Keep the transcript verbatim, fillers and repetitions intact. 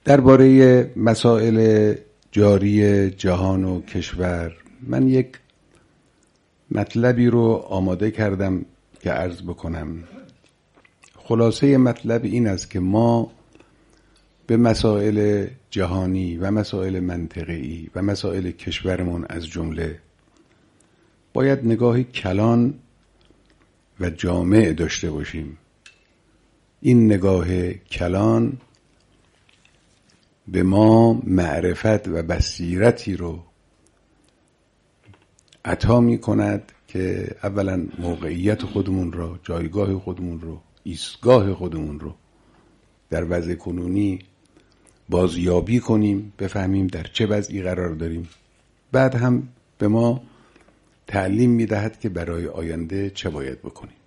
درباره مسائل جاری جهان و کشور من یک مطلبی رو آماده کردم که عرض بکنم. خلاصه مطلب این است که ما به مسائل جهانی و مسائل منطقه‌ای و مسائل کشورمون از جمله باید نگاهی کلان و جامع داشته باشیم. این نگاه کلان به ما معرفت و بصیرتی رو عطا می کند که اولا موقعیت خودمون رو، جایگاه خودمون رو، ایستگاه خودمون رو در وضع کنونی بازیابی کنیم، بفهمیم در چه وضعی قرار داریم. بعد هم به ما تعلیم می دهد که برای آینده چه باید بکنیم.